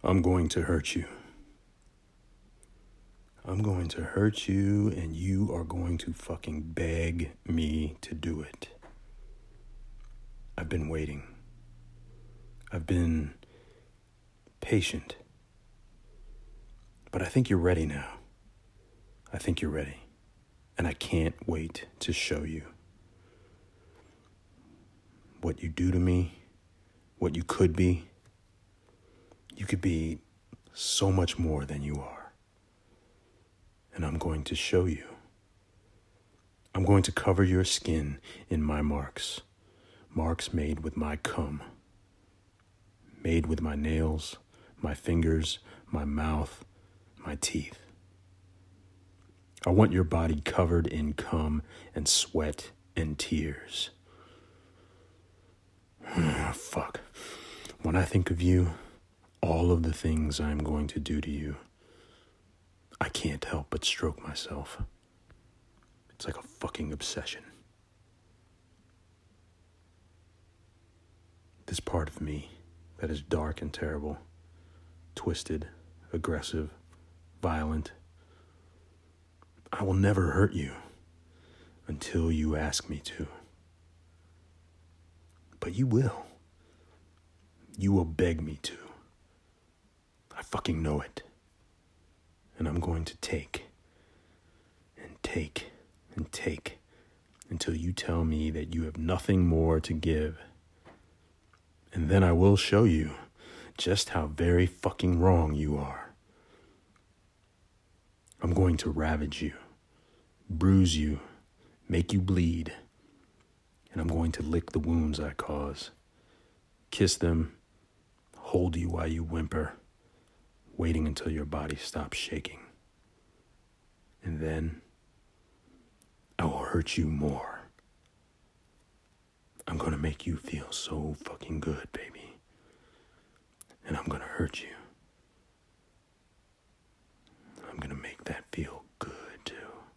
I'm going to hurt you. I'm going to hurt you, and you are going to fucking beg me to do it. I've been waiting. I've been patient. But I think you're ready now. I think you're ready. And I can't wait to show you what you do to me, what you could be. You could be so much more than you are. And I'm going to show you. I'm going to cover your skin in my marks. Marks made with my cum. Made with my nails, my fingers, my mouth, my teeth. I want your body covered in cum and sweat and tears. Fuck. When I think of you, all of the things I'm going to do to you, I can't help but stroke myself. It's like a fucking obsession. This part of me that is dark and terrible, twisted, aggressive, violent, I will never hurt you until you ask me to. But you will. You will beg me to. I fucking know it. And I'm going to take and take and take until you tell me that you have nothing more to give. And then I will show you just how very fucking wrong you are. I'm going to ravage you, bruise you, make you bleed, and I'm going to lick the wounds I cause, kiss them, hold you while you whimper, waiting until your body stops shaking. And then I will hurt you more. I'm going to make you feel so fucking good, baby. And I'm going to hurt you. I'm going to make that feel good, too.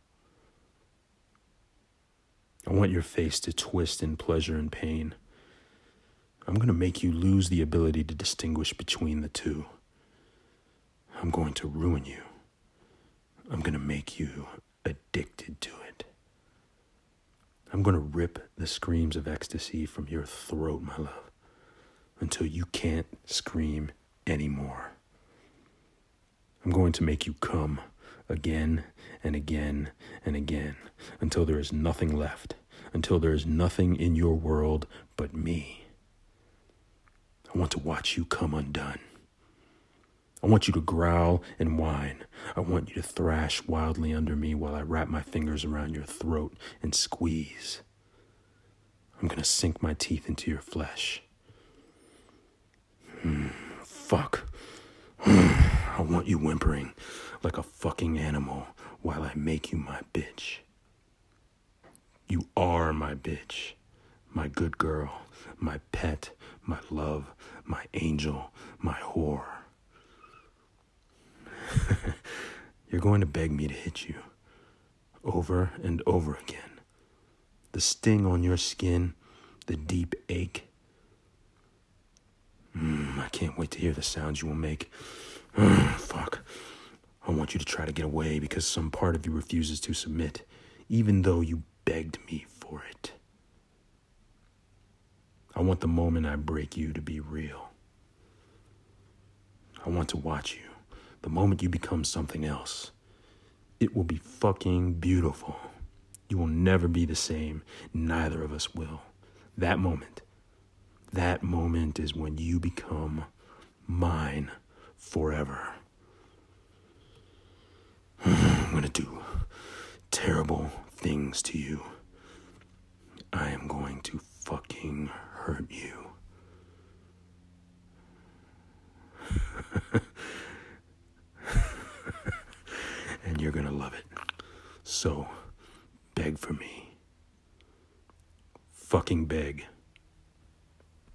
I want your face to twist in pleasure and pain. I'm going to make you lose the ability to distinguish between the two. I'm going to ruin you. I'm going to make you addicted to it. I'm going to rip the screams of ecstasy from your throat, my love, until you can't scream anymore. I'm going to make you come again and again and again until there is nothing left, until there is nothing in your world but me. I want to watch you come undone. I want you to growl and whine. I want you to thrash wildly under me while I wrap my fingers around your throat and squeeze. I'm going to sink my teeth into your flesh. Fuck. I want you whimpering like a fucking animal while I make you my bitch. You are my bitch, my good girl, my pet, my love, my angel, my whore. You're going to beg me to hit you over and over again. The sting on your skin, the deep ache. I can't wait to hear the sounds you will make. Fuck. I want you to try to get away because some part of you refuses to submit, even though you begged me for it. I want the moment I break you to be real. I want to watch you. The moment you become something else, it will be fucking beautiful. You will never be the same. Neither of us will. That moment is when you become mine forever. I'm gonna do terrible things to you. I am going to fucking hurt you. And you're gonna love it. So, beg for me. Fucking beg.